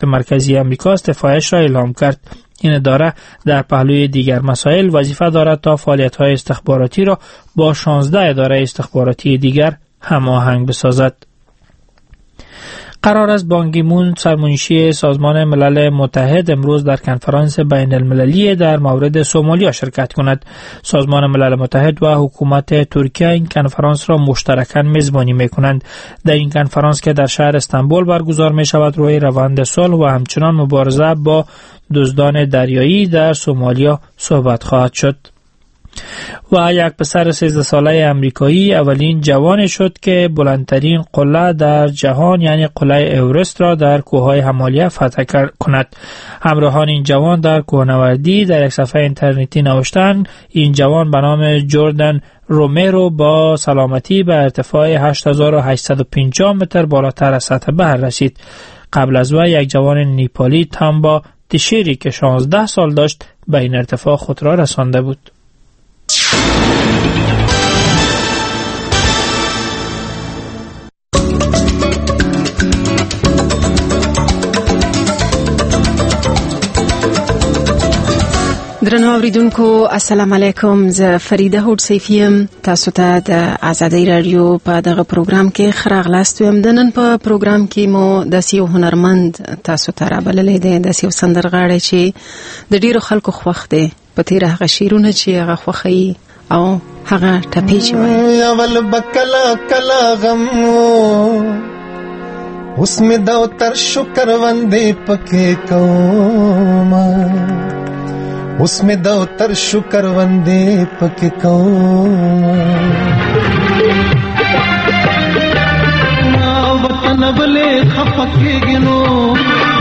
مرکزی آمریکا استعفایش را اعلام کرد. این اداره در پهلوی دیگر مسائل وظیفه دارد تا فعالیت‌های استخباراتی را با 16 اداره استخباراتی دیگر هماهنگ بسازد. قرار است بان کی مون سرمنشی سازمان ملل متحد امروز در کنفرانس بین المللی در مورد سومالیا شرکت کند. سازمان ملل متحد و حکومت ترکیه این کنفرانس را مشترکاً میزبانی میکنند. در این کنفرانس که در شهر استانبول برگزار می شود روی روند صلح و همچنان مبارزه با دزدان دریایی در سومالیا صحبت خواهد شد. و یک پسر 13 ساله امریکایی اولین جوان شد که بلندترین قله در جهان یعنی قله اورست را در کوههای همالیه فتح کند. همراهان این جوان در کوهنوردی در یک صفحه اینترنتی نوشتند این جوان به نام جردن رومرو با سلامتی به ارتفاع 8850 متر بالاتر از سطح بحر رسید. قبل از او یک جوان نیپالی تامبا تشیری که 16 سال داشت به این ارتفاع خود را رسانده بود. درنو اوریدونکو السلام علیکم. ز فریده هوډ سیفیم. تاسو ته د آزادۍ رادیو په دغه پروګرام کې خراغلاست یم. د نن په پروګرام کې مو د سیو هنرمند تاسو ته رابللې ده د سیو سندرغاړی چې د ډیرو خلکو خوښ دی. په تیر هغه شیرونه چې هغه خوښي او هغه ټپې چې وایي اول بکلا کلا غم اوس می دا تر شکر وندې پکې کوما اوس می دا تر شکر وندې پکې کوما ما وطن بلې خفکه گنو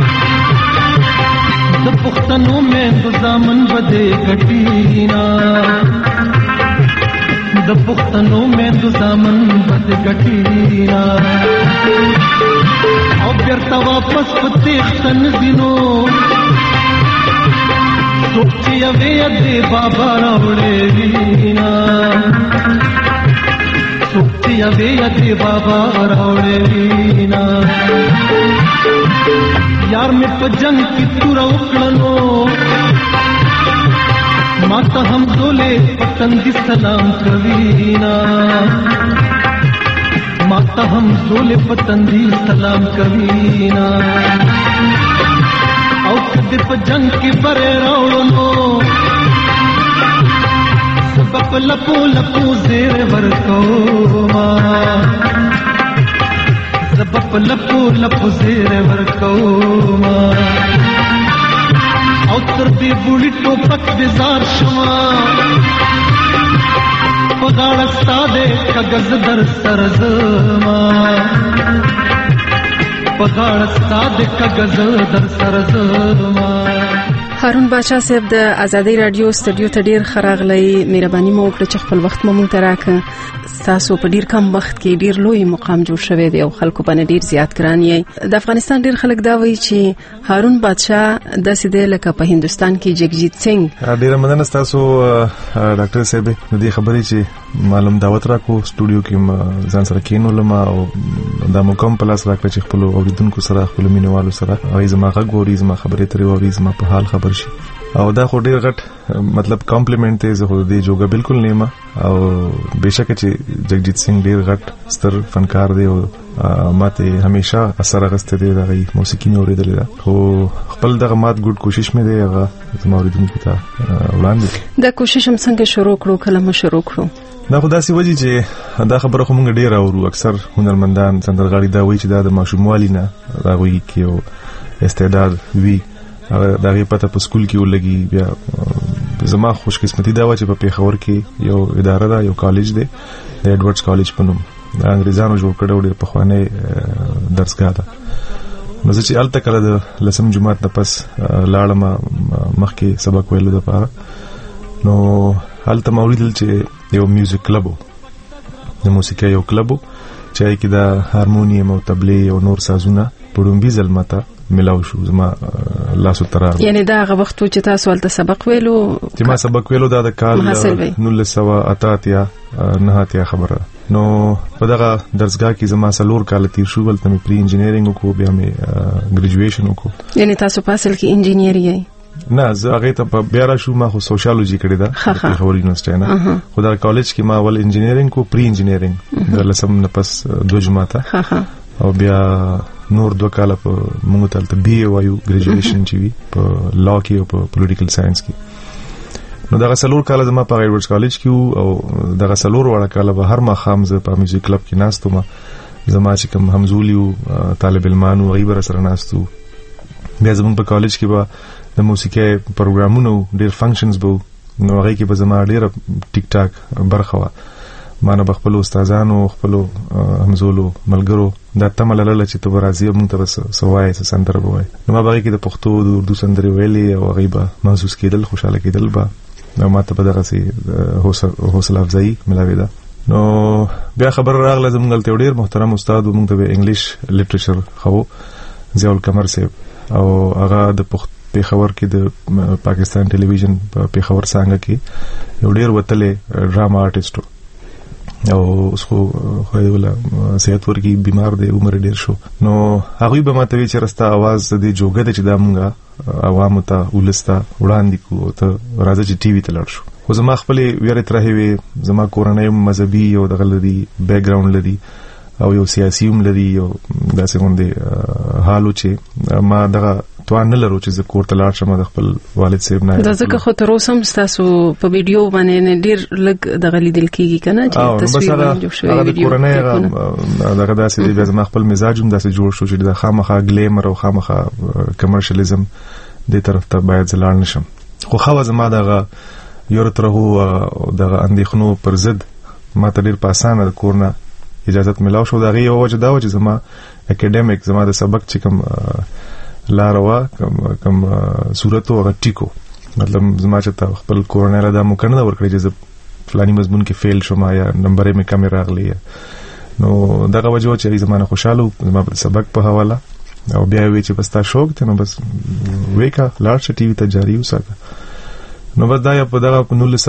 د پښتنو مې د ځامن بده کټینا د پښتنو مې د ځامن بده کټینا او بیرته واپس پته تن دینو سوچي اوی دې بابا راوړې وینا سوچي اوی دې بابا راوړې وینا یار می په جنگ کې تور وکړنو ماته هم دولې پتنګ سلام کوینا ماته هم دولې پتنګ سلام کوینا او کدی په جنگ کې بره راوړنو سبب لپو لپو زیر ورکوما سبب لپو لپو زیر ورکوما او تر دې بوډي ټوپک بزار شما پغاړه ستاده کاغذ در سرزما پغاړه ستاده کاغذ در سرزما. هارون بادشاہ صاحب د آزادۍ رادیو استودیو ته ډیر خراغلی. مهرباني مو وکړه چې خپل وخت مو مونږ ته راکړه. تاسو په ډیر کم وخت کې ډیر لوی مقام جوړ شوی دی او خلکو باندې ډیر زیات ګران یې. د افغانستان ډیر خلک دا وایي چې هارون بادشاہ داسې دی لکه په هندستان کې جگجیت سنگ. ډیر مننه تاسو ډاکټر صاحب د دې خبرې چې معلوم دعوت راکو استودیو کې ځان سره کینولم او دا مقام په لاس راکړ چې خپل اوریدونکو سره خپل مینوالو سره ایزما غوړي زما خبرې ترې ووري زما په حال خبر شي او دا خو ډیر غټ مطلب کمپلیمنٹ دی. زه خو دې جوګه بالکل نیمه او بهشکه چې جگجیت سنگ ډیر غټ ستر فنکار دی او ماته همیشه اثر غسته دی د موسیقي نه اوریدل دا خو خپل دغه مات ګډ کوشش مې دی هغه زما اوریدونکو ته وړاندې. دا کوشش هم څنګه شروع کړو کله مو شروع کړو؟ دا خو داسې وجه چې دا خبره خو مونږ ډیر اورو. اکثر هنرمندان سندرغاړي دا وایي چې دا د ماشوموالي نه راغوي کې او استعداد وی دا غي پته په سکول کې ولګي. بیا زما خوش قسمتي دا و چې په پیښور کې یو اداره ده یو کالج دی د ایډورډز کالج په نوم د انګریزانو جوړ کړو ډیر په خوانه درسګاه ده. نو چې الته کله د لسم جمعات نه پس لاړم مخکې سبق ویلو لپاره نو الته موریدل چې یو میوزیک کلب د موسیقي یو کلب چې کې د هارمونیم او تبلې او نور سازونه پړومبي ځلمته ملاو شو زما لاسو ترا. یعنی دا هغه وخت چې تاسو ولته سبق ویلو؟ چې ما سبق ویلو دا د کال 1988 خبره نو په دغه درسګاه کې زما 4 کال تیر شو، ولته مې پری انجینیرینګ وکړو، بیا مې ګریجویشن وکړو. یعنی تاسو په اصل کې انجینیر یې؟ نه، زه هغه ته په بیا را شو، ما خو سوشالوجي کړی دا په پیښور یونیورسيټي نه، خو دا کالج کې ما ول انجینیرینګ کو، پری انجینیرینګ د لسم نه پس 2 جماعته، او بیا نور 2 کال په موږ ته بي اي وایو ګریجویشن چې وی په لا کې او په پولیټیکل ساينس کې. نو دغه 4 کال زما په ایډورډز کالج کې او دغه 4 وړه کال به هر ما خام زه په میوزیک کلب کې ناستم، زما چې کوم همزولیو طالب علمانو غیبر سره ناستو. بیا زموږ په کالج کې به د موسیقي پروګرامونو ډېر فنکشنز به، نو هغه کې به زما ډېر ټیک ټاک برخه وا، ما نه خپل استادانو خپل همزولو ملګرو دا تمه لرله چې ته راځي موږ ته سوای سندره وای. نو ما به کې د پښتو د اردو سندرې ویلې او غیبه محسوس کېدل، خوشاله کېدل به، نو ماته په دغه سي حوصله افزایی ملاوي ده. نو بیا خبر راغله زموږ ته ډېر محترم استاد و، موږ ته انګلیش لټریچر خو ضیاء القمر صاحب، او هغه د پیښور کې د پاکستان ټلویزیون په پیښور څنګه کې یو ډېر وتلې ډراما آرټیسټ، او اوس خو ولا صحت ورکی بیمار دی، عمر ډیر شو. نو هغه به ماته چې راستا आवाज د جوګه د چې دا مونږه عوامو ته ولستا وړاندې کو ته راځي چې ټي وي ته لړ شو. خو زما خپل ویره ترې وي، زما کورنۍ مذهبي او دغه لري بیک گراوند لري او یو سیاسي هم لري، او داسې غونډه حالو چې ما دغه توان نه لرو چې زه کور ته لاړ شم د خپل والد صاحب نه. دا ځکه خو تر اوسه هم تاسو په ویډیو باندې ډیر لږ دغه لیدل کیږي کنه چې تصویر باندې جوړ شوی ویډیو کورنۍ دغه داسې دی، زما خپل مزاج هم داسې جوړ شو چې د خامخا ګلیمر او خامخا کمرشلیزم د طرف ته باید زلال نشم. خو خو زما دغه یو ترغو دغه اندېخنو پر ضد ما ته ډیر پاسانه د کورنه اجازه ملاو شو. دغه یو وجه دا و چې زما اکیډمیک زما د سبق چې کوم لاروا کوم صورت او ټیکو، مطلب زما چې خپل کورنۍ له دا مکنه ورکړي چې فلاني مضمون کې فیل شوم یا نمبر یې کم راغلی، نو دغه وجه چې زما خوشاله زما په سبق په حواله، او بیا وی چې بس تا شوق ته نو بس وېکا لاړ شې ټي وي ته جاری وساته. نو بس دا په دغه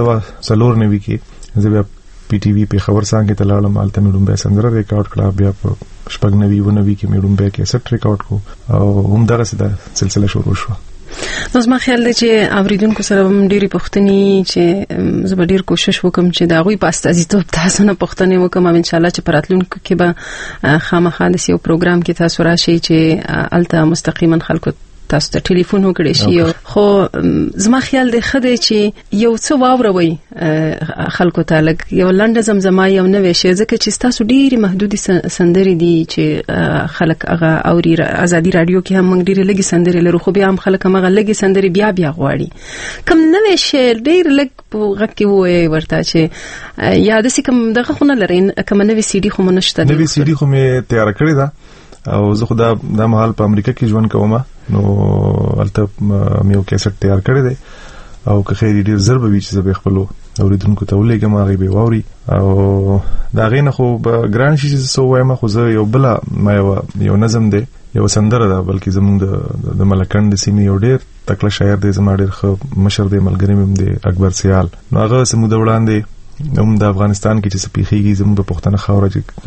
1994 کې زه بیا پی ټي وی په خبر څنګه ته لاړم، مالته مې ډومبه سندره ریکارډ کړه، بیا په شپږ نوي کې مې ډومبه کیسټ ریکارډ کو، او هم دغه سده سلسله شروع شو. نو زما خیال دی چې اوریدونکو سره هم ډېری پوښتنې چې زه به ډېر کوشش وکم چې دا غوي په استازیتوب تاسو نه پوښتنې وکم، ان شاء الله چې په راتلونکو کې به خامخا د یو پروګرام کې تاسو راشي چې الته مستقیما خلکو تاسو ته ټلیفون وکړئ شي. خو زما خیال دی خدای چې یو څه واوروي خلکو ته لګ یو لنډه زمزمه یو نوې شي، ځکه چې تاسو ډېری محدودي سندري دي چې خلک هغه اوري. ازادي رادیو کې هم موږ ډېری لګي سندري لرو، خو بیا هم خلک هغه لګي سندري بیا غواړي. کوم نوې شي ډېر لګ په غږ کې وای ورته چې یا د کوم دغه خو نه لري، کوم نوې سي ډي خو منشته، نوې سي ډي خو مې تیار کړی دا، او زه خو دا مهال په امریکا کې ژوند کوم، نو البته مې یو کیسټ تیار کړی دی، او که خیر ډیر ضرب وی چې زه خپل اوریدونکو ته ولېږم هغه به واوري، او دا غینه خو ګران شي چې سو وایم. خو زه یو بل ما یو نظم دی، یو سندره ده، بلکې زمونږ د ملکند سیمې یو ډیر تکړه شاعر دی، زما ډیر ښه مشر دی، ملګری مې دی اکبر سیال. نو هغه سمو د وړاندې هم د افغانستان کې چې سپیخيږي زموږ په پښتنه خاور چې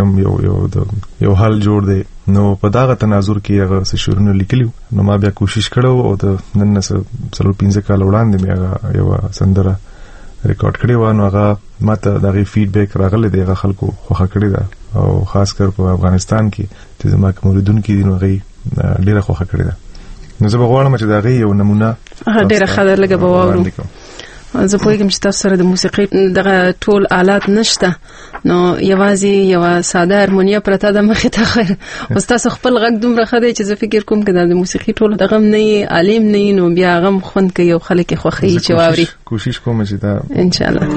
کوم یو حل جوړ دی، نو په داغه تناظر کې هغه شعرونه لیکلو. نو ما بیا کوشش کړو او د نن نه 15 کال وړاندې مې هغه یو سندره ریکارډ کړی و، نو هغه ماته دغه فیډبیک راغلی دی، هغه خلکو خوښه کړی ده، او خاص کر په افغانستان کې چې زما کوم اوریدونکو دي نو هغه ډیره خوښه کړی ده. نو زه غواړم چې دغه یو نمونه ډیره خبر لګه بواورو. زه پوهیږم چې تاسو سره د موسیقي دغه ټول آلات نشته، نو یوازې یو ساده هارمونیا پرته د مخې ته خیر. اوس تاسو خپل غږ دومره خدای چې زه فکر کوم چې د موسیقي ټول دغه نه عالم نه، نو بیا غم خوند کوي او خلک خوخي چې واوري. کوشش کوم چې دا ان شاء الله.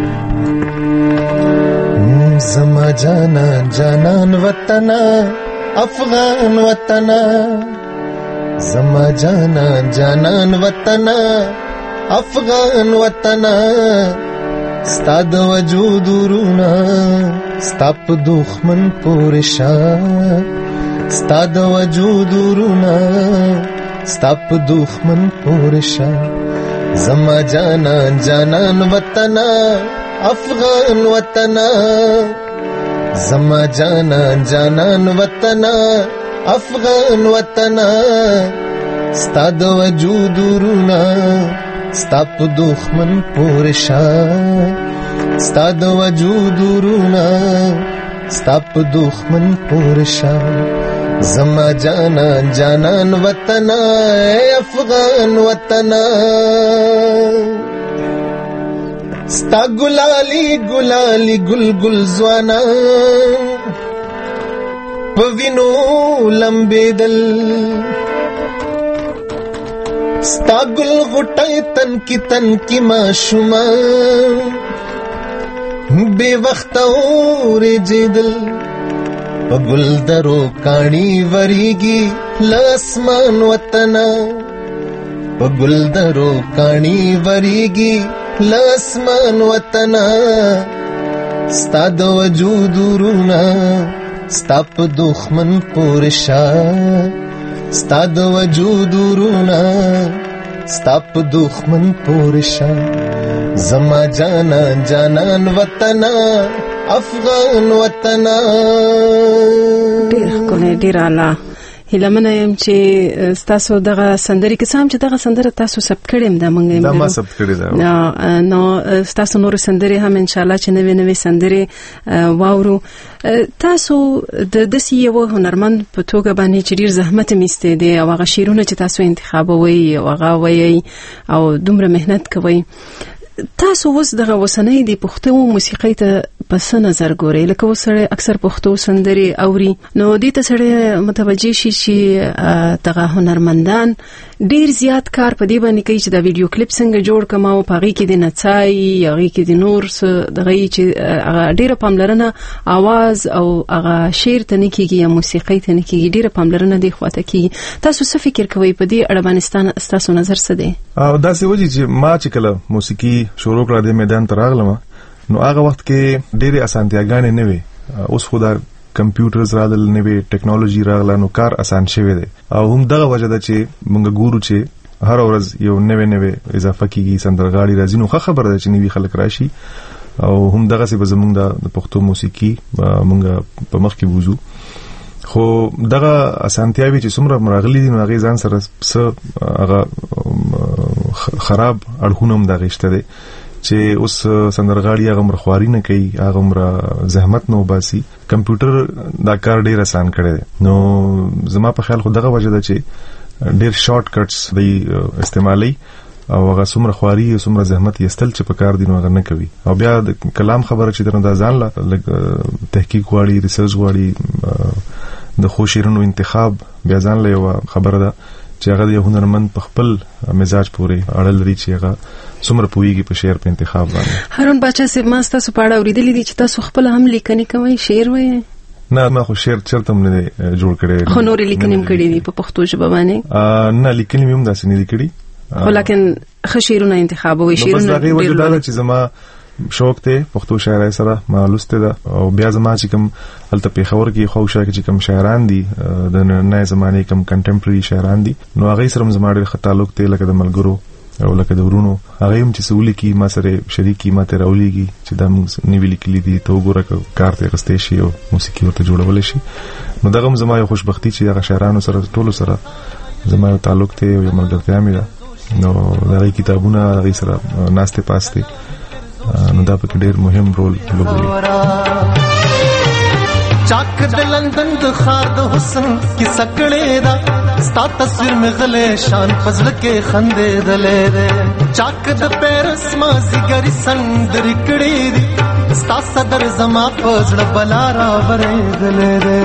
جانان وطن افغان وطنا زما جانان جانان وطنا افغان وطنا ستا د وجود ورونا ستا په دښمن پورې شا ستا د وجود ورونا ستا په دښمن پورې شا زما جانان جانان وطنا افغان وطنا زما جانان جانان وطنا افغان وطنا ستا د وجود ورونا ستا په دښمن پورې شا ستا د وجود ورونا ستا په دښمن پورې شا زما جانان جانان وطنا افغان وطنا ستا ګلالي ګلالي ګل ګل ځوانا په وینو لمبېدل ستا ګل غټۍ تن کی ماشومان بے وخت اورېدل په ګل درو کاڼي وریږي لاسمان وطنا په ګل درو کاڼي وریږي لاسمان وطنا ستا د وجود ورونا ستا په دښمن پورې شا ستا د وجود ورونا ستا په دښمن پورې شا زما جانان جانان وطنا افغان وطنا ډېر ښکلی ډېر اعلی هیلمنه یم چې تاسو دغه سندرې کې سم چې دغه سندره تاسو ثبت کړم دا مونږ دا ما ثبت کړی دا نو تاسو نور سندرې هم ان شاء الله چې نوې سندرې واورو تاسو د دسي یو هنرمند په توګه باندې چې ډیر زحمت میسته دي او هغه شیرونه چې تاسو انتخابوي او هغه وایي او دومره مهنت کوي تاسو اوس دغه وسنۍ د پښتو موسیقۍ ته پس نظر ګورئ لکه وسره اکثر پښتو سندري اوري نو دې ته سره متوجي شي چې دغه هنرمندان ډیر زیات کار په دې باندې کوي چې دا ویډیو کلیپ څنګه جوړ کما او پاغي کې د نڅای یغي کې د نور دغه چې ډیره پاملرنه आवाज او هغه شعر ته نه کیږي یا موسیقۍ ته نه کیږي ډیره پاملرنه دی خواته کیږي تاسو څه فکر کوئ په دې اړه باندې تاسو نظر څه دی او دا څه وجه چې ما چې کله موسیقي شروع کړه د میدان ته راغلم نو هغه وخت کې ډېرې اسانتیاګانې نه وي اوس خو دا کمپیوټرز راغلل نوې ټیکنالوژي راغله نو کار اسان شوی دی او هم دغه وجه ده چې موږ ګورو چې هر ورځ یو نوې اضافه کیږي سندرغاړي راځي نو خبره ده چې نوې خلک راشي او هم دغه څه به زموږ د پښتو موسیقي موږ په مخ کې وځو خو دغه اسانتیاوي چې څومره مراغلي دي نو هغه ځان سره هغه خراب اړخونه هم دغه شته دي چې اوس سندرغاړي هغه مرخواري نه کوي هغه مر زحمت نو باسي کمپیوټر دا کار ډیر آسان کړی دی نو زما په خیال خو دغه وجه ده چې ډیر شارټ کټس دی استعمالي او هغه څومره خواري او څومره زحمت یستل چې په کار دي نو هغه نه کوي او بیا د کلام خبره چې درنه ځان لا تحقیق غواړي ریسرچ غواړي د خوشیرونو انتخاب بیا ځان له خبره ده چې هغه د هنرمند په خپل مزاج پورې اړه لري چې هغه څومره پوهیږي په شعر په انتخاب باندې هارون بچا سي ما تاسو په اړه اوریدلې دي چې تاسو خپل هم لیکنې کوئ شعر وایي نه ما خو شعر چرته هم نه جوړ کړی خو نور لیکنې هم کړې دي په پښتو ژبه باندې نه لیکنې هم داسې نه دي کړې خو لکه خشیرونه انتخابوي شعرونه ډېر وجه چې زما شوق ته پښتو شاعرۍ سره ما لسته ده او بیا زما چې کوم هلته په خبر کې خو شاعر چې کوم شاعران دي د نوې زمانه کوم کنټمپرري شاعران دي نو هغه سره زما ډېر تعلق ته لکه د ملګرو او لکه د ورونو هغه هم چې سولې کې ما سره شریکي ما ته راولېږي چې دا نیویل کلی دي ته وګوره کار ته غستې شي او موسیقي ورته جوړول شي نو دغه زما یو خوشبختی چې هغه شاعرانو سره ټولو سره زما یو تعلق ته یو ملګرتیا مې ده نو دغه کتابونه هغه سره ناشته پاسته نو دا پکې ډېر مهم رول لوبوي چاک د لندن د خار د حسن کی سکړې دا ستا تصویر مې غلې شان فضل کې خندې دلې ده چاک د پیرس ما زګری سندر کړې دي ستا صدر زما پزړ بلا را ورې دلې ده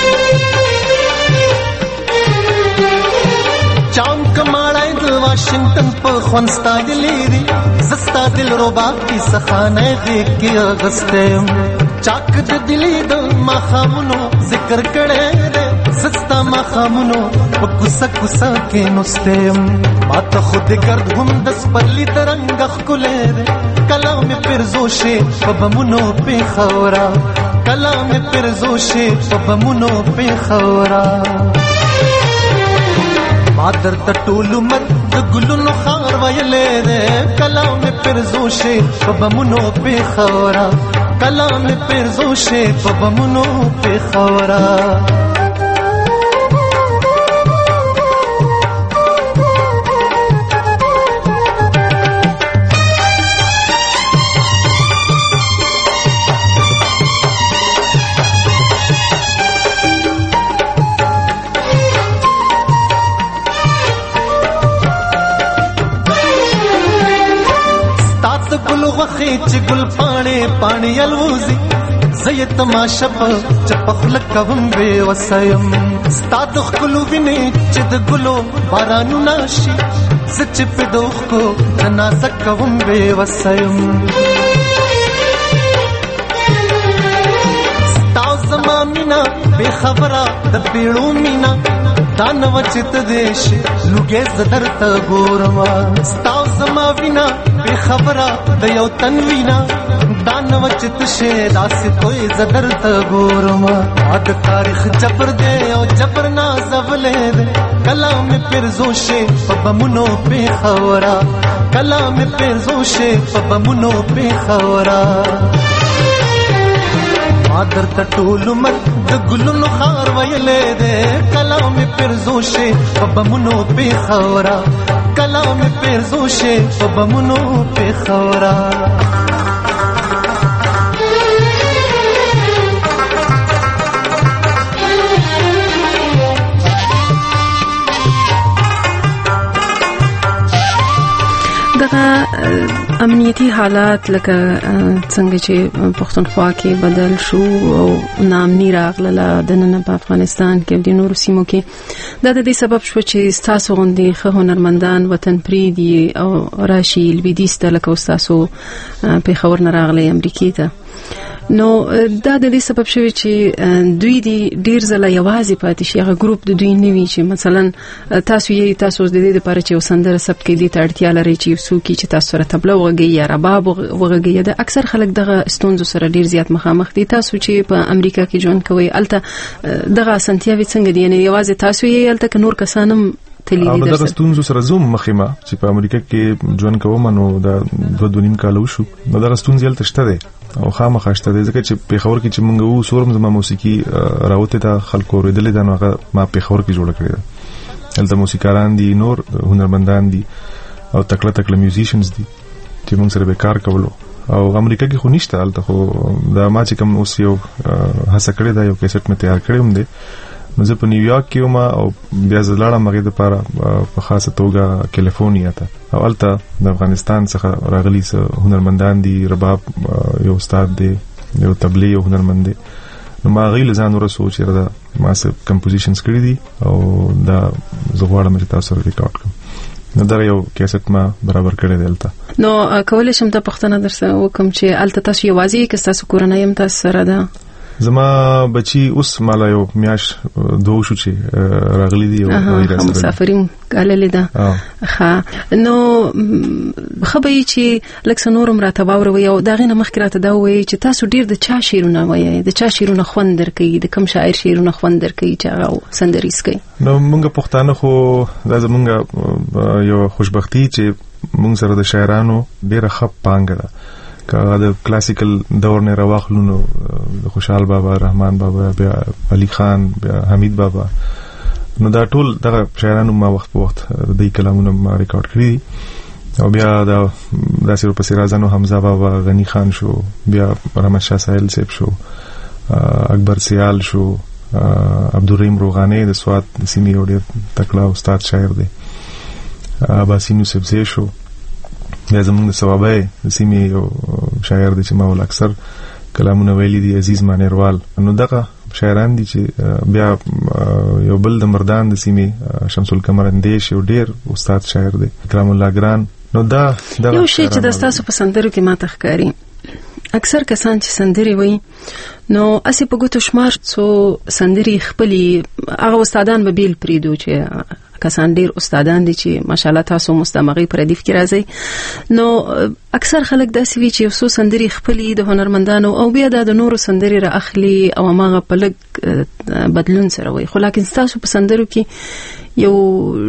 چام کماړای د واشنگټن په خونستا دلې دي زستا دل رباب کی سخانه دې کې اغستم چاک د دلی د مخامونو ذکر کړه دې سستا مخامونو په کوسه کوسه کې نوستم ما ته خود گرد هم د سپرلی ترنګ خلې دې کلام پرزوشه په بمونو په خورا کلام پرزوشه په بمونو په خورا ما درته ټول مت د ګلونو خار ویلې دې کلام پرزوشه په بمونو په خورا کلام پرزوشه په بمونو په خورا چې ګل پاڼې پاڼې الوزي زه تماشا په چپخل کوم بے وسیم ستاد خلو ویني چې د ګلو بارانو ناشي سچ په دوخ کو نازک کوم بے وسیم ستاو زما مینا بے خبره د پیړو مینا دان وچت دیش لوګې زدر ته ګورما ستاو زما وینا بے خبره د یو تنوینا دان وچت شه داس کوئی زدر ته ګورما اد تاریخ جبر دے او جبر نا زولې دے کلام پرزوشه په بمونو په خورا کلام پرزوشه په بمونو په خورا مادر تټول مت د ګلونو خار ویلې دې کلام پرزوشه په بمونو په خورا کلام پرزوشه په بمونو په خورا دغه امنیتی حالات لکه څنګه چې پښتونخوا کې بدل شو او نامني راغله د نن په افغانستان کې د نورو سیمو کې دا د دې سبب شو چې تاسو غوندي هنرمندان وطن پریدي او راشي لویدیس ته لکه تاسو په خبر نه راغلي امریکای ته نو دا د دې سبب شوی چې دوی دی ډیر زله یوازې پاتې شي هغه ګروپ د دوی نوي چې مثلا تاسو د دې لپاره چې وسندره سبت کې دي اړتیا لري چې څوک چې تاسو سره تبله وغږی یا رباب وغږی دا اکثر خلک دغه استونزو سره ډیر زیات مخامخ دي تاسو چې په امریکا کې ژوند کوي الته دغه سنتیاوي څنګه دي یعنی یوازې تاسو یې الته ک نور کسانم او دغه ستونزو سره زوم مخیمه چې په امریکا کې ژوند کوم نو دا 2.5 کال وشو نو دغه ستونزې هلته شته دي او خامخا شته دي ځکه چې په خبر کې چې مونږ وو سورم زما موسیقي راوته ته خلکو ورېدلې دا نو ما په خبر کې جوړ کړی هلته موسیقاران دي نور هنرمندان دي او تکړه میوزیشنز دي چې مونږ سره به کار کولو او امریکا کې خو نشته هلته خو دا ما چې کوم اوس یو هڅه کړې دا یو کیسټ مې تیار کړم دی نو زه په نیویارک کې وم او بیا زه لاړم هغې دپاره په خاصه توګه کیلیفورنیا ته او هلته د افغانستان څخه راغلي څه هنرمندان دي رباب یو استاد دی یو تبلې یو هنرمند دی نو ما هغوی له ځان ورسو چې ما څه کمپوزیشنز کړي دي او دا زه غواړم چې تاسو سره ریکارډ کړم نو دا یو کیسټ ما برابر کړی دی هلته نو کولی شم ته پوښتنه درسره وکړم چې هلته تاسو یوازې که ستاسو کورنۍ هم تاسو سره ده زما بچی اوس مالا یو میاش دوه شو چې راغلی دی او مسافرین کالل ده ها نو خبرې چې لکه نورم راته باوروي او دا غینه مخکې راته دا وایي چې تاسو ډیر د چا شیرونه وایي د چا شیرونه خوند درکې د کوم شاعر شیرونه خوند درکې چې هغه سندریز کوي نو موږ پښتانه خو دا زمونږ یو خوشبختی چې موږ سره د شاعرانو ډیره خپ پانګه ده که د کلاسیکل دور نه راوخلو نو خوشحال بابا رحمان بابا بیا علي خان بیا حمید بابا نو دا ټول دغه شاعرانو ما وخت په وخت د دې کلامونو ما ریکارډ کړی او بیا دا داسې ورپسې راځنو حمزه بابا غنی خان شو بیا رحمت شاه ساحل صاحب شو اکبر سیال شو عبدالرحیم روغانی د سوات سیمې یو ډېر تکړه استاد شاعر دی عباسي نوسفزی شو بیا زمونږ د ثوابای د سیمې یو شاعر دی چې ما ول اکثر کلامونه ویلي دي عزیز مانیروال نو دغه شاعران دي چې بیا یو بل د مردان د سیمې شمس القمر اندیش یو ډیر استاد شاعر دی کرام الله ګران نو دا یو شی چې د تاسو په سندرو کې ما تخکاری اکثر کسان چې سندري وي نو اسی په ګوتو شمار څو سندري خپلي هغه استادان به بیل پریدو چې کسان ډیر استادان دي چې ماشاءالله تاسو مستمغي پر ردیف کې راځي نو اکثر خلک داسې وی چې یو څو سندري خپلي د هنرمندانو او بیا د نورو سندري را اخلي او هغه په لګ بدلون سره وي خو لکه تاسو په سندرو کې یو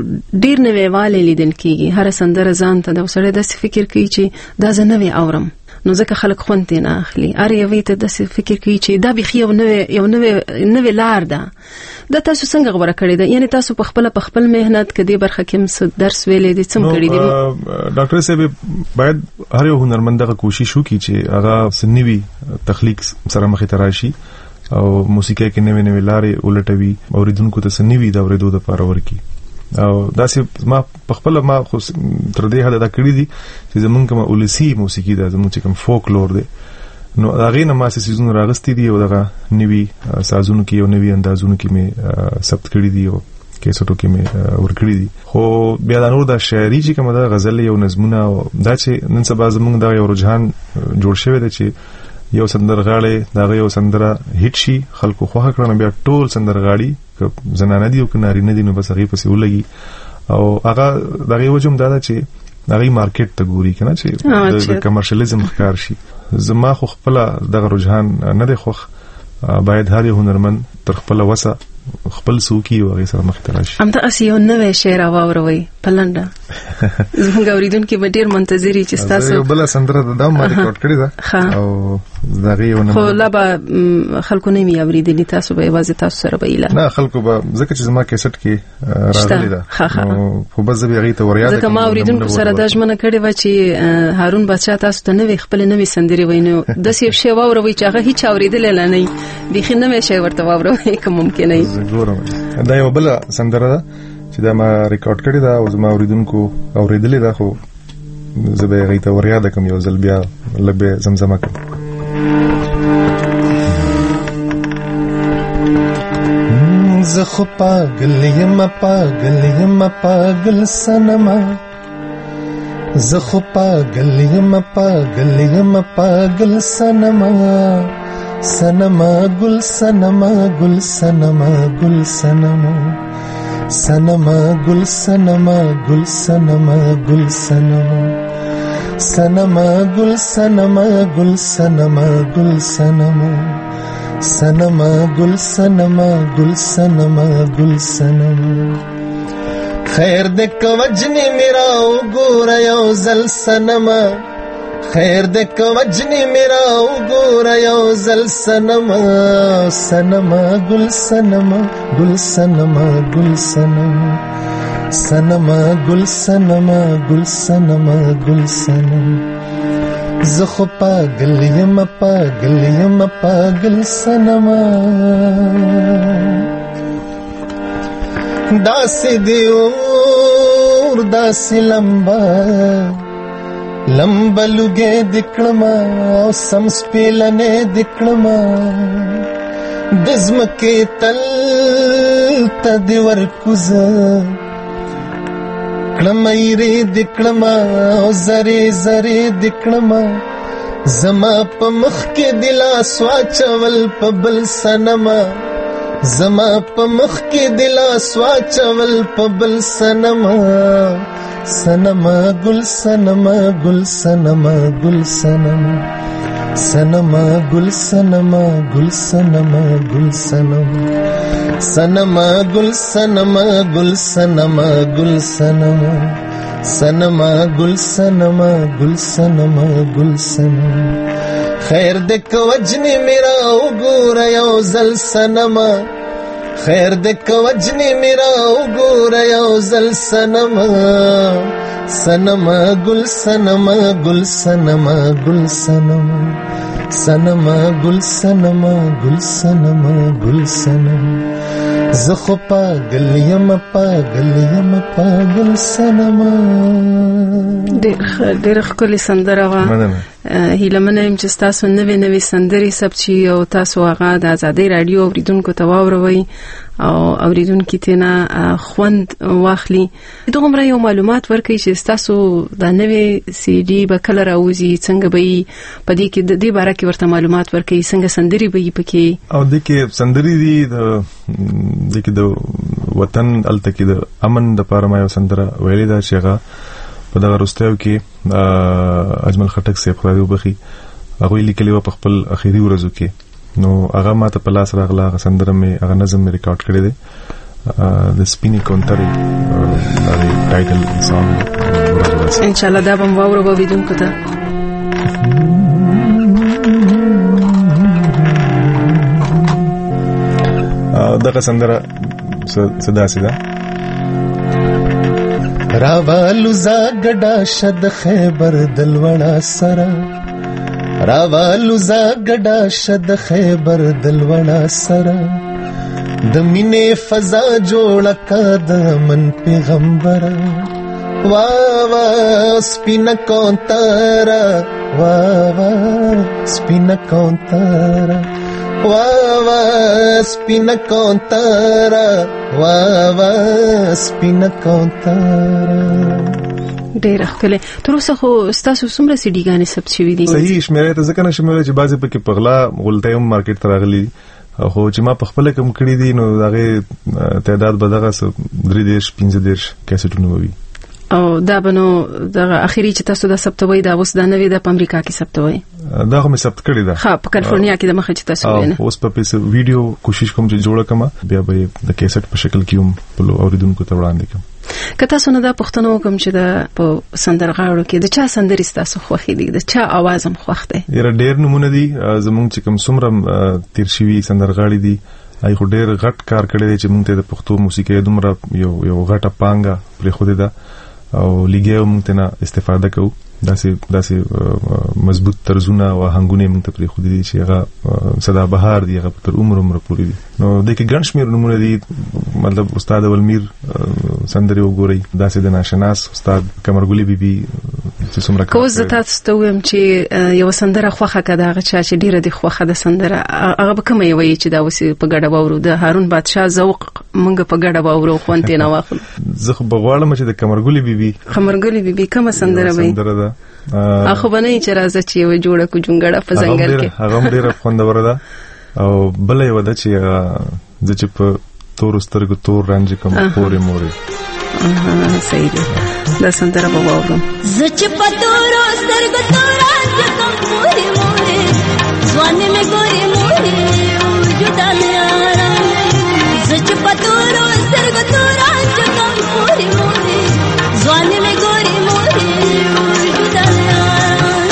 ډیر نوې والي لیدل کیږي هر سندره ځان ته د وسره داسې فکر کوي چې دا زه نوې اورم نو ځکه خلک خوند نه اخلي اره یوې ته داسې فکر کوي چې دا بخي یو نوې لار ده دا تاسو څنګه غوړه کړی ده یعنی تاسو په خپل مهنت کې د برخه کې څه درس ویلې دي څم کړی دي ډاکټر صاحب باید هر یو هنرمند دغه کوشش وکړي چې هغه سنوي تخلیق سره مخې ته راشي او موسیقي کې نوې لارې ولټوي اوریدونکو ته سنوي دا اوریدو د پاره ورکی او داسې ما په خپل ما خو تر دې حد دا کړی دي چې زمونږ کوم اولسي موسیقي ده زمونږ کوم فولکلور ده نو هغه نه ما سيزون راغستې دي او دغه نوي سازونو کې او نوي اندازونو کې مې ثبت کړی دي او کیسټو کې مې ور کړی دي خو بیا د نور د شاعري چې کوم د غزل یو نظمونه دا چې نن سبا زمونږ د یو رجحان جوړ شوی دی چې یو سندرغاړي دا یو سندره هیټ شي خلکو خوښ کړنه بیا ټول سندرغاړي زنانه دي او کناري نه دي نو بس هغه پسې ولګي او هغه دغه وجوم دا چې هغه مارکیټ ته ګوري کنه چې د کمرشلیزم ښکار شي زما خو خپل دغه رجحان نه دی خوښ باید هر هنرمند تر خپل وسه خپل سوکي او هغه سره مخ ته راشي هم ته اسی یو نوې شعر واوروي پلنډه زموږ اوریدونکو به ډیر منتظري چې تاسو یو بل سندره دا ما ریکارډ کړی ده او دغه یو نه خو لا به خلکو نه می اوریدلی تاسو به یوازې تاسو سره به اله نه خلکو به ځکه چې زما کیسټ کې راغلی ده نو خو بس به هغه ته وریا ده ځکه ما اوریدونکو سره د ژمنه کړی و چې هارون بچا تاسو ته نوې خپل نوې سندري وینو د سی شی واوروي چې هغه هیڅ اوریدل نه بيخي نوې شی ورته واوروي کوم ممکن نه ګورم دا یو بل سندره ده چې دا ما ریکارډ کړی دا او زما اوریدونکو اوریدلې ده خو زه به هغه ته وریا ده کوم یو ځل بیا لبه زمزمه کوم زه خو پاگل یم پاگل سنما زه خو پاگل یم پاگل سنما سنما گل سنما گل سنما گل سنما سنما گل سنما گل سنما گل سنما سنما گل سنما گل سنما گل سنما سنما گل سنما گل سنما گل سنما خیر د کوجنی میرا وګور یو زل سنما خیر د کوجنی میرا وګور یو زل سنما سنما گل سنما گل سنما گل سنما سنما گل سنما گل سنما گل سنما زه خو پاگل یم پاگل سنما داسې دیور داسې لمبا لوګې دکړما او سم سپیلنې دکړما د زمکې تل ته دی ورکوزه کلمایری دکړما او زری دکړما زما په مخ کې دلا سواچول په بل سنما زما په مخ کې دلا سواچول په بل سنما سنما گل سنما گل سنما گل سنما سنما گل سنما گل سنما گل سنما سنما گل سنما گل سنما گل سنما سنما گل سنما گل سنما گل سنما خیر د کوجنی میرا وګور یو زل سنما خیر د کوجنی میرا وګور یو زل سنما سنما گل سنما گل سنما گل سنما سنما گل سنما گل سنما گل سنما زه خو پاگل یم پاگل سنما ډېر ښکلې سندره وه هیلمنه يم چې تاسو نوې سندري سبچي او تاسو هغه د آزادۍ رادیو اوریدونکو ته واوروي او اوریدونکو ته نه خوند واخلي. دغه یو معلومات ورکړي چې تاسو د نوې سی ډي به کله راوځي، څنګه به په دې کې د دې باره کې ورته معلومات ورکړي، څنګه سندري به پکې او د کې سندري دي د وطن التکی د امن د پاره ما یو سندره ویلې دا چې هغه په دغه وروستیو کې اجمل خټک صاحب خدای وبخي هغه لیکلی و په خپل اخیری ورځو کې، نو هغه ماته په لاس راغله. هغه سندره مې هغه نظم مې ریکارډ کړی دی د سپینی کونتري د ټایټل سانګ. ان شاء الله دا به واورو به ویډیو کوته. دغه سندره صدا سیدا راوالو زا گډا شد خیبر دلوړا سره، راوالو زا گډا شد خیبر دلوړا سره، د مینې فضا جوړه کا د من پیغمبر، وا وا سپینا کونتارا، وا وا سپینا کونتارا، وا وا سپینا کونتارا، وا وا سپینا کونتارا. ډېر ښکلی. تر اوسه خو ستاسو څومره سیډي ګانې ثبت شوي دي؟ صحیح شمیرې ته ځکه نه شمیرې چې بعضې پکې په غلا غلطۍ هم مارکیټ ته راغلي، خو چې ما په خپله کم کړي دي نو د هغې تعداد به دغه 3-15 کیسټونه وي. او دا بنو دغه اخیری چې تاسو دا ثبتوي دا اوس د نوې د امریکا کې ثبتوي؟ دا هم ثبت کړی دا. ها په کالیفورنیا کې د مخه چې تاسو وینئ. اوس په پیسه ویډیو کوشش کوم چې جوړه کما بیا به د کیسټ په شکل کې هم په اوریدونکو ته وړاندې کوم. که تاسو نه دا پوښتنه وکم چې دا په سندرغاړو کې د چا سندري تاسو خوښې دي، د چا आवाज هم خوښ دی؟ یره ډېر نمونه دي زمونږ چې کوم څومره تیر شوي سندرغاړي دي ای خو ډېر غټ کار کړی دی چې مونږ ته د پښتو موسیقۍ دومره یو غټه پانګه پرېښودې ده او لګیا مونږ ته نه استفاده کوو. داسې مضبوط طرزونه او هنګونه مونږ ته پرېښودي دي چې هغه سدا بهار دي، هغه تر عمر پورې دي. نو د کې ګڼ شمېر نمونه دي، مطلب استاد اولمیر سندرې وګورئ، داسې د ناشناس استاد قمرګلي بیبي چې څومره کار کوي. زه تاسو ته وایم چې یو سندره خوښه کړه هغه چې ډیره د خوښه د سندره هغه به کومه وي چې دا اوس په ګډه واورو د هارون بادشاه ذوق مونږ په ګډه واورو خوند نه واخلو. زه خو بغواړم چې د قمرګلي بیبي کومه سندره وي اخو بنئ چې راځه چې یو جوړه کو جونګړه په ځنګل کې. هغه ډیره خوندوره ده. او بل یو ده چې زه چې په تور سترګو تور رنج کوم پورې مورې. صحیح ده. دا سندره به واورم. زه چې په تور سترګو تور رنج کوم پورې مورې، ځواني مې ګورې مورې جدا مې آرام، زه چې په تور سترګو تور رنج کوم پورې مورې، ځواني مې ګورې مورې جدا مې آرام.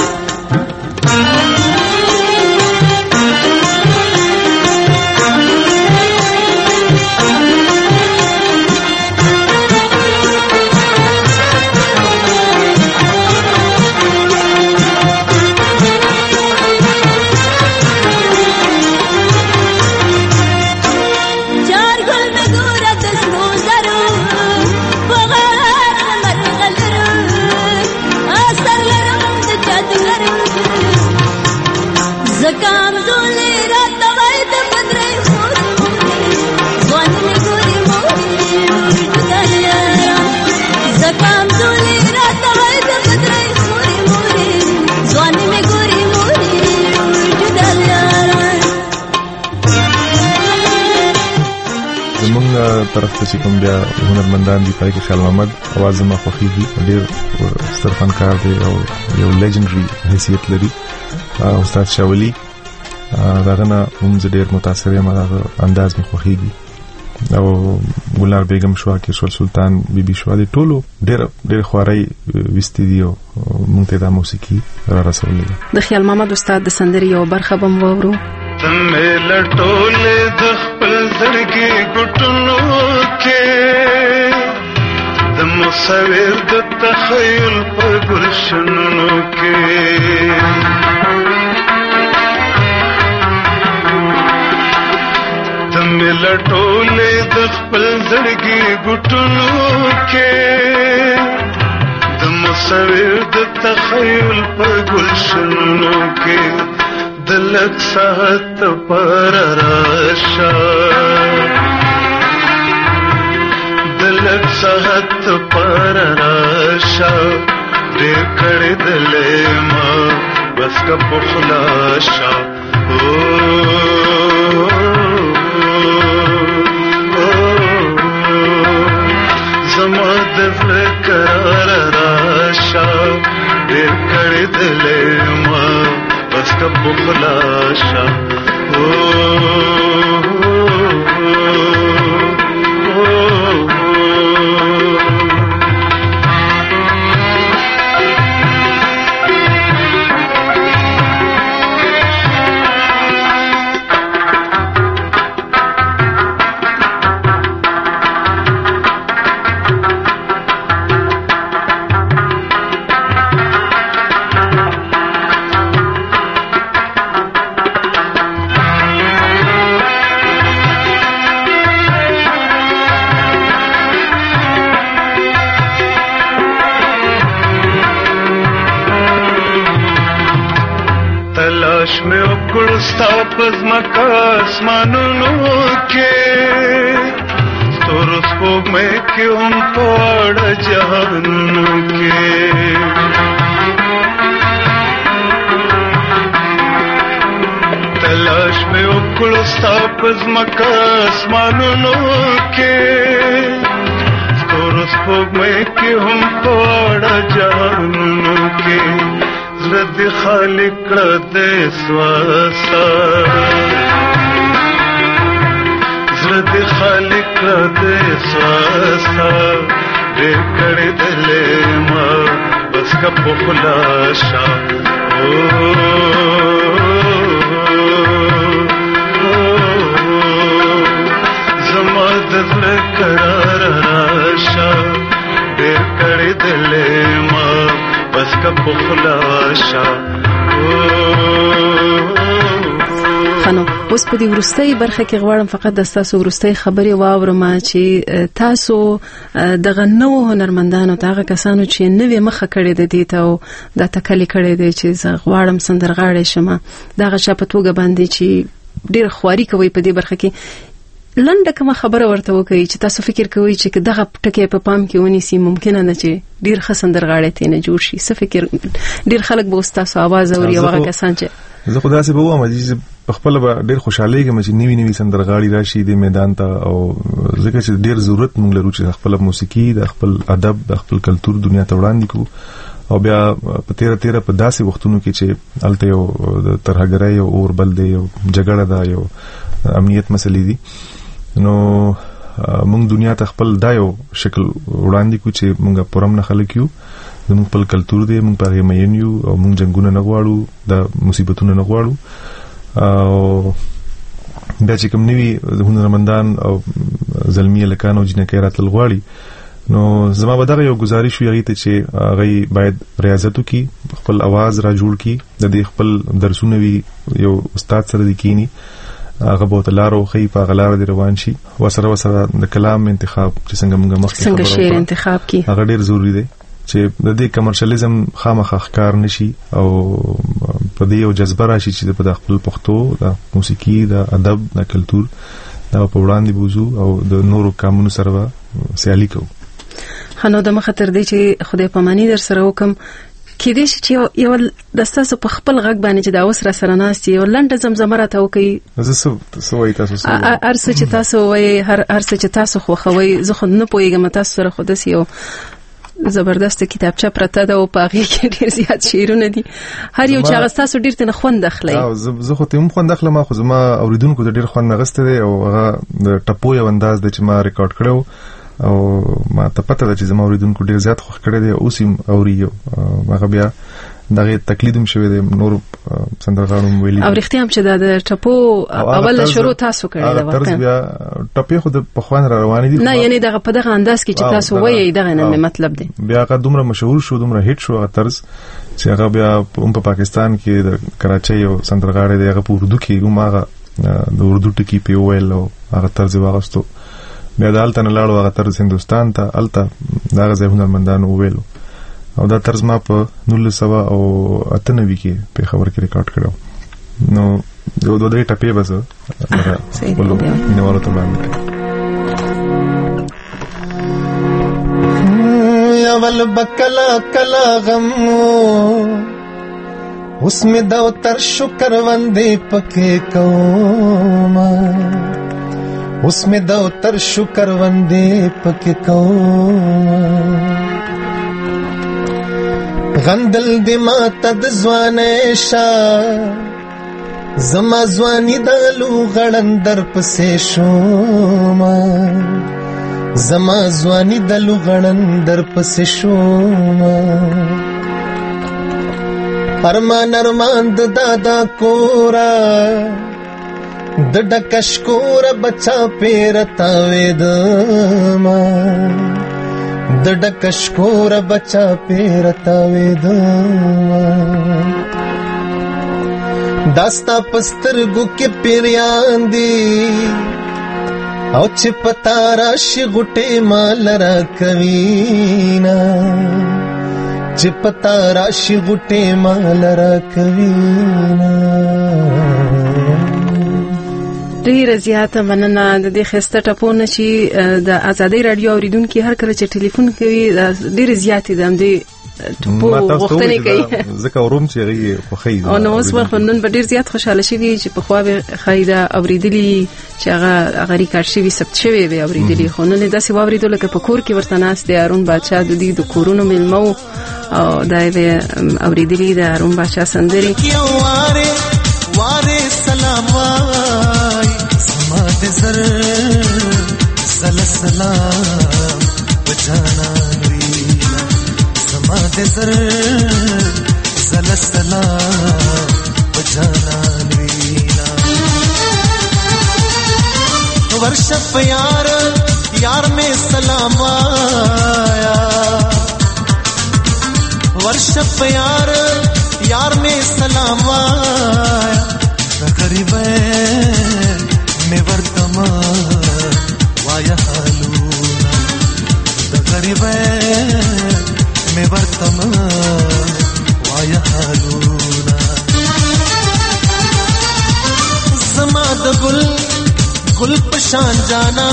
طرف ته چې کوم بیا هنرمندان دي پای کې خیال محمد आवाज ما خوښیږي، ډېر ستر فنکار دی او یو لیجنډري حیثیت لري. استاد شاولی داغه نه هم ډېر متاثر یم، هغه انداز مې خوښیږي. او ګلنار بیگم شو، کیشور سلطان بیبي شو، دي ټولو ډېر خواري وستي دي او مونږ ته د موسیقي را رسولې. د خیال محمد استاد د سندري یو برخه بم وورو. تمه لټولې د خپل زړګي ګټونو کې، د مصور د تخیل په ګلشنونو کې، تمه لټولې د خپل زړګي ګټونو کې، د تصویر د تخیل په گلشنو کې د لږ ساعت پر راشه د لږ ساعت پر راشه ډېر کړې دلې ما بس کا پخلاشه زما د فکر راشه ډېر کړې دلې ما بس کا پخلاشه میں اکڑستا پزمکا اسمانونو کې ستورو سپوږمۍ کې هم پاړه جهانونو کې تلاش میں اکڑستا پزمکا اسمانونو کې ستورو سپوږمۍ کې هم پاړه جهانونو کې زړه خالق کړه دې سواسا زړه خالق کړه دې سواسا دې کړې دلې ما بس کا پخلاشه زما د زړه قرار راشه دې کړې دلې ما بس کا پخلاشه خانو اوس په دې ورستۍ برخه کې غواړم فقط د تاسو ورستۍ خبرې واورم چې تاسو دغه نو هنرمندانو ته کسانو چې نوې مخه کړې د دې ته د تکلې کړې دي چې غواړم سندرغاړې شمه دغه شپتوګه باندې چې ډېر خواري کوي په دې برخه کې لنډه کومه خبره ورته وکړي چې تاسو فکر کوئ چې دغه ټکی په پام کې ونیسي ممکنه ده چې ډیر ښه سندرغاړی ته نه جوړ شي څه فکر ډیر خلک به تاسو आवाज اوري هغه کسان چې زه خدای سي به وایم چې په خپل به ډیر خوشاله کېږم چې نوی سندرغاړي راشي د میدان ته او ځکه چې ډیر ضرورت مونږ لرو چې خپل موسیقي د خپل ادب د خپل کلچر دنیا ته وړاندې کو او بیا په 13 په داسې وختونو کې چې الته یو ترهګرۍ او اوربل دی او جګړه ده یو امنیت مسلې دي نو مونږ دنیا ته خپل دایو شکل وړاندې کو چې مونږ پرم نه خلک یو زموږ خپل کلچر دی مونږ په مین یو او مونږ جنگونه نه غواړو د مصیبتونو نه غواړو او بیا چې کوم نوی هنرمندان او زلمی لکانو جنکې راتل غواړي نو زما به دغه یو گزارش وي ته چې هغه باید ریاضت وکړي خپل आवाज را جوړ کړي د دې خپل درسونه وی یو استاد سره د کینی هغه به تلارو خې په غلار دی روان شي وسره د کلام انتخاب چې څنګه موږ مخکې څنګه شعر انتخاب کی هغه ډیر ضروری دی چې د دې کمرشلیزم خامخ ښکار نشي او په دې یو جذبه راشي چې په خپل پښتو د موسیقي د ادب د کلچر دا په وړاندې بوزو او د نورو کامونو سره سیالي کوو خنو د مخاطر دی چې خدای پامانی در سره وکم کې دې چې یو د تاسو په خپل غږ باندې چې دا اوس را سره ناستي یو لنډه زمزمه راته وکي زه سوې تاسو ارڅ چې تاسو وای هر ارڅ چې تاسو خو خوي زه خو نه پويګم تاسو سره خو داسې یو زبردست کتابچه پرته ده او پاغي کې ډیر زیات شعرونه دي هر یو چې هغه تاسو ډیر ته خوند اخلي زه خو ته خوند اخلم خو زما اوریدونکو ډیر خوند نغسته دي او هغه د ټپو یو انداز د چې ما ریکارډ کړو او ما ته پته ده چې زما اوریدونکو ډیر زیات خوښ کړي دي او سیم اوري هغه بیا دغه تقلید هم شوی دی نور سندرغاړو ویلي او رښتیا هم چې د ټپو اول شروع تاسو کړی دا وخت بیا ټپې خو د پخوان را روان دي نه یعنی دغه په دغه انداز کې چې تاسو وایي دغه نه مطلب دی بیا هغه دومره مشهور شو دومره هیټ شو هغه طرز چې هغه بیا په پاکستان کې د کراچۍ یو سندرغاړی دی هغه په اردو کې هغه د اردو ټکی په ویل او هغه طرز واغستو بیا د الته نه لاړو هغه طرز هندستان ته الته دغه ځای هنرمندانو ویلو او دا طرز ما په 1998 کې په خبر کې ریکارډ کړو. نو دوه درې ټپې بس ولو نیوالو ته باندې اول بکلا کلا غم اس میں دو تر شکر وندے پکے کوما اس میں دو تر شکر وندے پکے کوما غندل دما تد زوانے شا زما زوانی دالو غړندر پسې شوما زما زوانی دالو غړندر پسې شوما ارمان ارمان د دادا کورا د ډکش کور بچا پیرتا وېدما د ډکش کور بچا پیرتا وېدما داستا پسترګو کې پیریان دي او چې پتا راشي غټه مال را کوینا چې پتا راشي غټه مال را کوینا. ډیره زیاته مننه د دې خسته ټپونه چې د ازادي رادیو اوریدونکو هر کله چې ټلیفون کوي ډیره زیاتې د دې په وختونه کوي ځکه وروم چې غي خوخي او نو اوس ورخندون په ډیر زیات خوشاله شي چې په خوا به خیدا اوریدلی چې هغه ریکارډ شوی ثبت شوی به اوریدلی خو نه داسې واوریدل چې په کور کې ورته ناس دی هارون بادشاہ د دې د کورونو ملمو او دای به اوریدلی د هارون بادشاہ سندري واره سلام وای سما دې زر سلام بجانا سما دې زر سلام بجانا ورشف یار یار میں سلام آیا ورشف یار یار میں سلام آیا غریب میں ورتما وایا حالونا غریب میں ورتما وایا حالونا زماد گل گل پشان جانا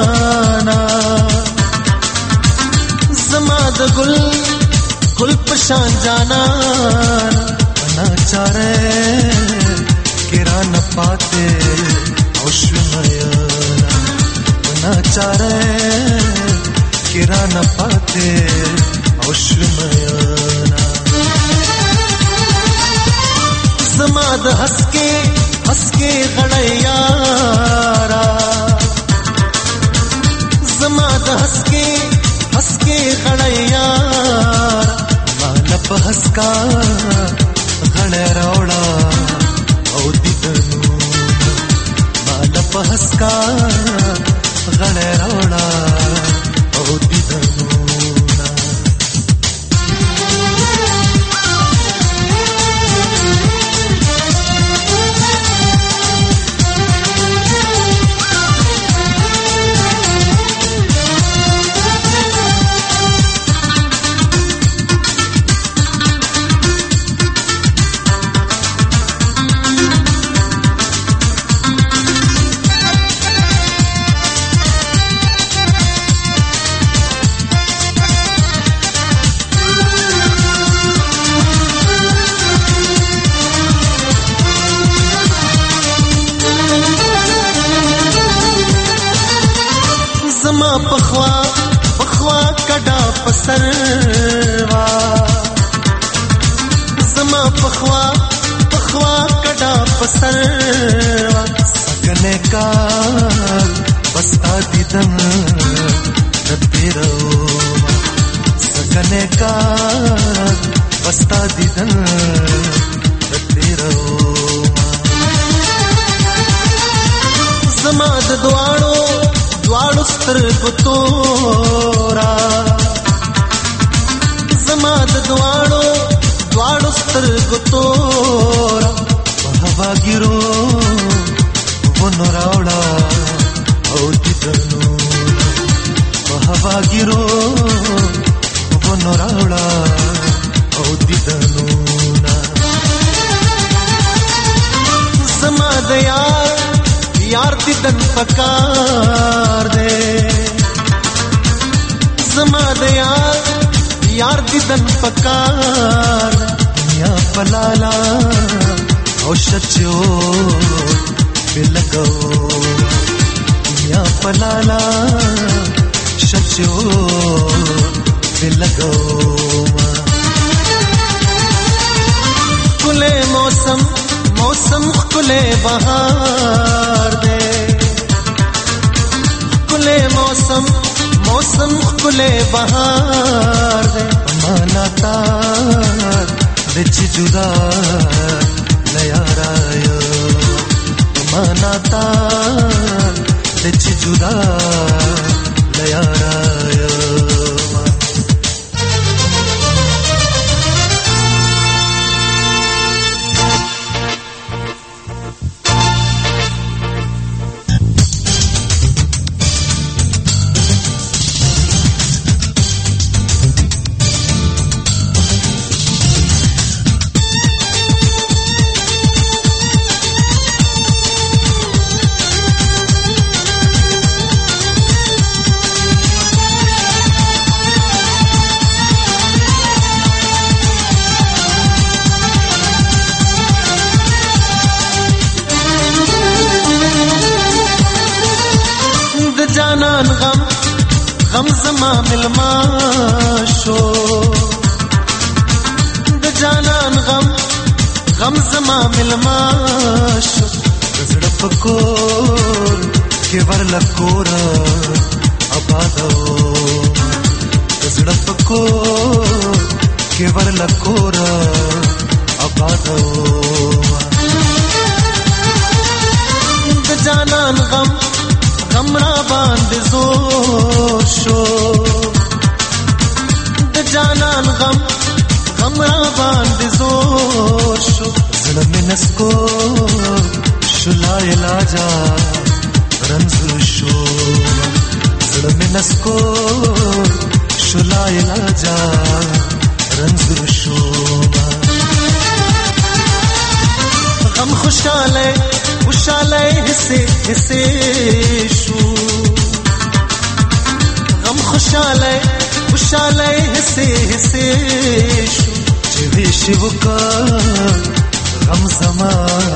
زماد گل گل پشان جانا بنا چارے گرا نہ پاتے اوشمیانا بنا چارے گرا نہ پاتے اوشمیانا زماد ہس کے غڑے یارا زماد ہس کے غڑے یارا مالپ ہس کا غڑے روڑا او دیدنو مالپ ہس کا غڑے روڑا او دیدنو پخوا کډا پسروا زما پخوا کډا پسروا سګنے کا بستا دیدن تیرو سګنے کا بستا دیدن تیرو زما د دواړو سترګو تورا زما د دواړو سترګو تورا په هوا ګیرو ونو راوړه او دیدنو په هوا ګیرو ونو راوړه د یار دیدن پکار دے زما د یار دیدن پکار یا پلالا او شچو بلگو یا پلالا شچو بلگو کلے موسم کلے بہار دے کلے موسم کلے بہار دے مانا تار بچ جدا لیارایو مانا تار بچ جدا لیارایو غم زما ملما شو د جانان غم زما ملما شو زړه پکور کې ورل کورا آبادو زړه پکور کې ورل کورا آبادو د جانان غم را باندې زور شو د جانان غم را باندې زور شو زړه مې نسکو شلا علاجا رنځور شو زړه مې نسکو شلا علاجا رنځور شو غم خوشاله حصے شو غم خوشاله حصے شو چې شو کا غم زما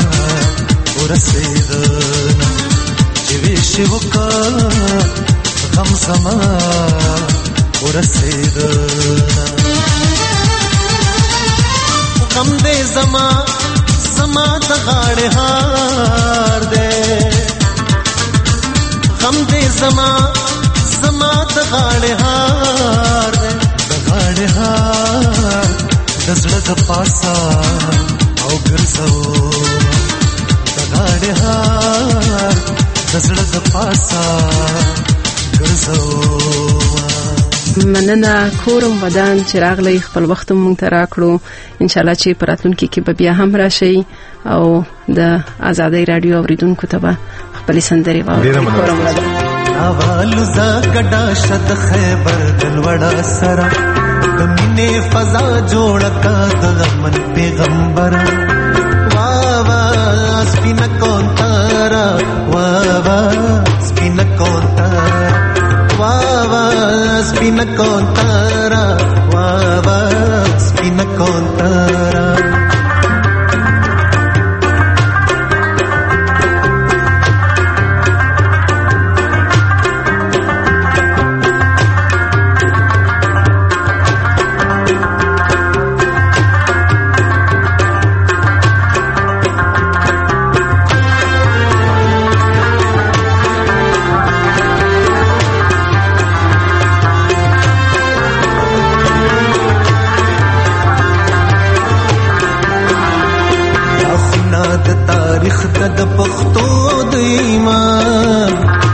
ورسېدنا چې شو کا غم زما ورسېدنا غم دې زما د غاړې هار دے غم دې زما د غاړې هار دے د غاړې هار د زړه د پاسا او ګرځو د غاړې هار د زړه د پاسا ګرځو مننه کورم ودان چې راغلی خپل وخت مونږ ته راکړو ان شاء الله چې پراتونکو کې به بیا هم راشي او د آزادۍ رادیو اوریدونکو ته به خپل سندري واوري کورم ودان اوالو زګډا شد خیبر دلوړا سرا د مینې فضا جوړ کا د من پیغمبر وا وا سپینا کونتارا وا وا سپینا کونتارا وا وا سپینا کونتارا وا وا سپینا کونتارا د پښتو د ایمان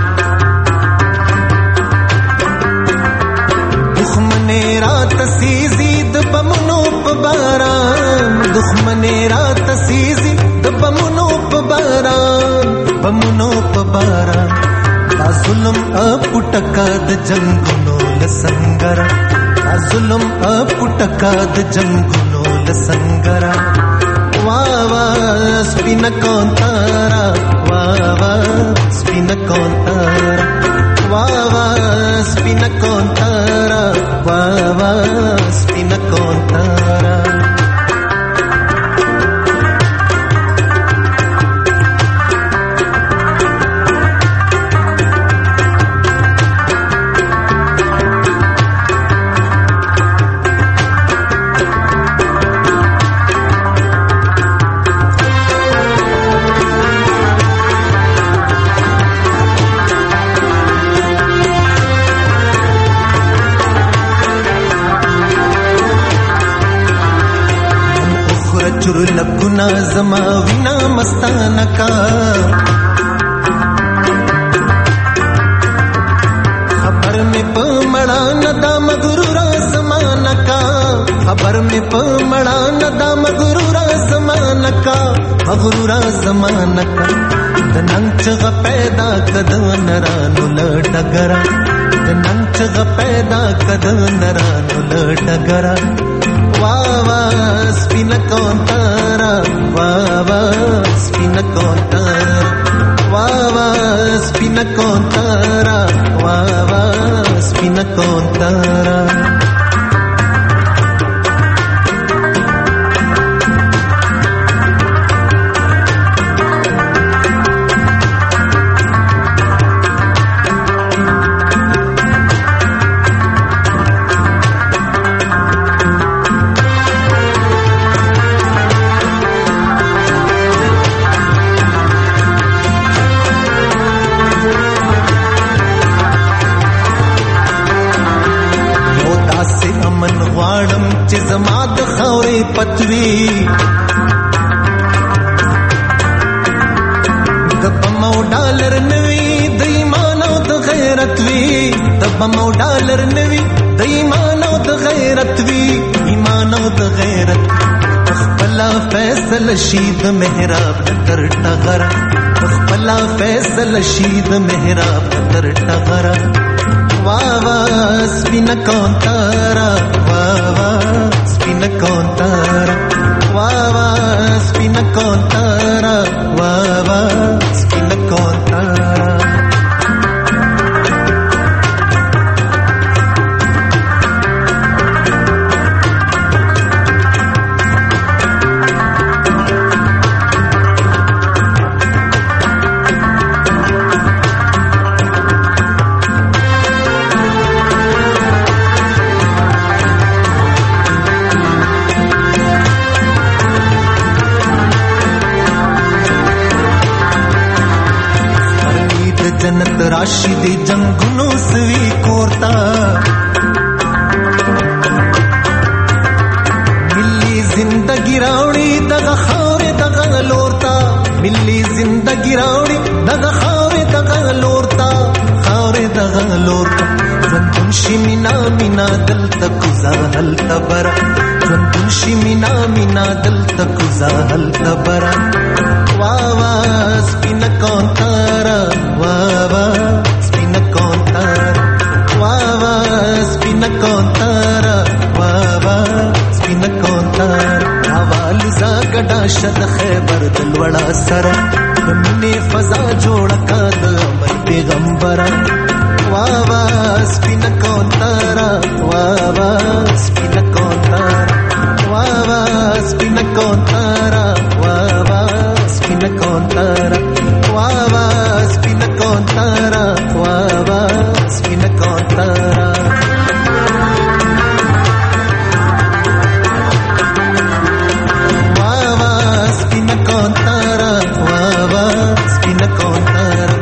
دښمنه رات سيزي د بمونو په باران دښمنه رات سيزي د بمونو په باران دا ظلم اپټکا د جنگونو لسنګر دا ظلم اپټکا د جنگونو لسنګر وا وا سپینا کون تارا وا وا سپینا کون تارا وا وا سپینا کون تارا وا وا سپینا کون تارا چر لبنا زما وینا مستانه کا خبر میں پمڑا ندا مغرور زمانہ کا خبر میں پمڑا ندا مغرور زمانہ کا مغرور زمانہ کا دننچ پیدا کد نرانو لټګرا دننچ پیدا کد نرانو لټګرا وا وا سپینا کون تارا وا وا سپینا کون تارا وا وا سپینا کون تارا وا وا سپینا کون تارا چې زما د خاورې پتوي د بم او ډالر نوي د ایمان او د غیرت وي د بم او ډالر نوي د ایمان او د غیرت وي ایمان او د غیرت خپل فیصله شید محراب تر ټغرا خپل فیصله شید محراب تر ټغرا وا وا سپینا کون تارا وا وا سپینا کون تارا وا وا سپینا کون تارا وا وا سپینا کون تارا جنت راشی دی جنگونو سوی کورتا ملی زندگی راوڑی دغه خاورې دغه لورتا ملی زندگی راوڑی دغه خاورې دغه لورتا خاورې دغه لورتا زندون شي مینا مینا دلته کوزا هلته برا زندون شي مینا مینا دلته کوزا هلته برا وا وا سپینا کون تارا وا وا سپینا کون تارا وا وا سپینا کون تارا وا وا سپینا کون تارا حوال ز گډا شد خیبر دل وړا سره منی فضا جوړ کا د امر پیغمبر وا وا سپینا کون تارا وا وا سپینا کون تارا وا وا سپینا کون تارا وا وا سپینا کون تارا وا وا سپینا کون تارا وا وا سپینا کون تارا وا وا سپینا کون تارا وا وا سپینا کون تارا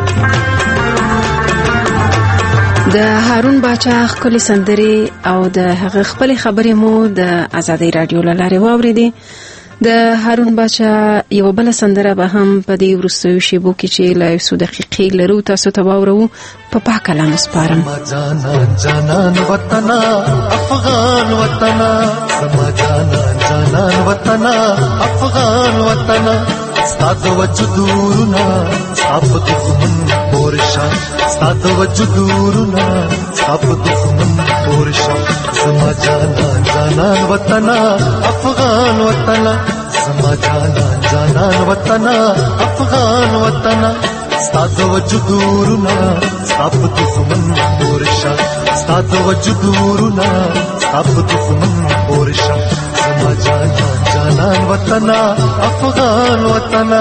د هارون باچا خپل سندري او د هغه خپل خبرې مو د آزادۍ رادیو لاره واوریدي د هارون باچا یو بل سندره به هم په دې ورستیو شیبو کې چې لا یو دقیقې لرو تاسو ته واورو په پاک کلام سپارم جانا جانان وطنا افغان وطنا سما جانا جانان وطنا افغان وطنا ستاد وجودورنا صاف دښمن پورشا ستاد وجودورنا صاف دښمن پورشا سما جانا جانان وطنا افغان وطنا زما جانان جانان وطنا افغان وطنا ستاد وجودورنا ستاب دښمن پورشا ستاد وجودورنا ستاب دښمن پورشا زما جانان جانان وطنا افغان وطنا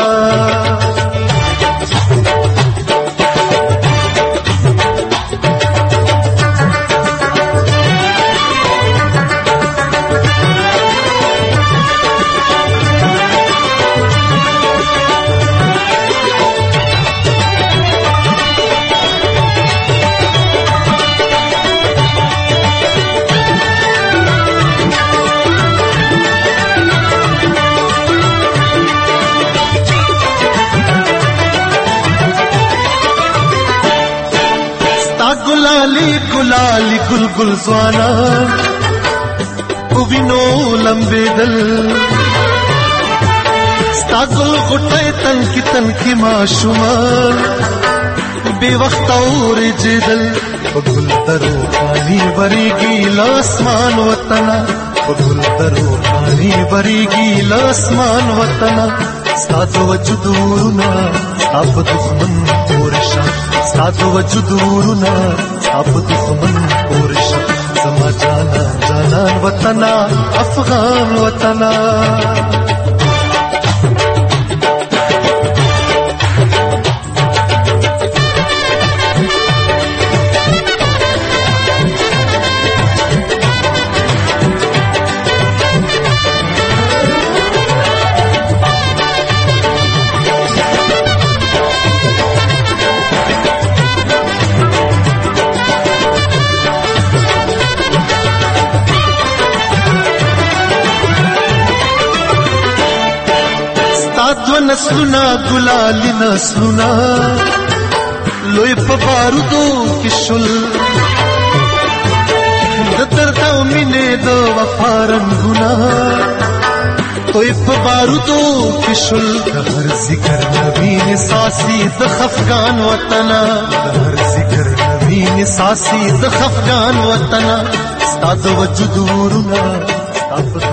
गुलाली गुलगुल ज़वाना उविनो लंबे दल स्तागुल गुटे तन की माशुमा बेवक्त और जिदल गुल दरो पानी बरीगी लासमान वतना गुल दरो पानी बरीगी लासमान वतना स्ताद वजुदूरना अब दुश्मन पोरशा स्ताद वजुदूरना अब दुश्मन पोरशा زما جانان جانان وطنا افغان وطنا नस्लुना गुलाली नस्लुना लोई په بارودو کې شل د درد او مینې د وفا رنګونه توی په بارودو کې شل هر ذکر نبی نساسی د خفغان وطنا هر ذکر نبی نساسی د خفغان وطنا ستاد وجود ورونه ستاد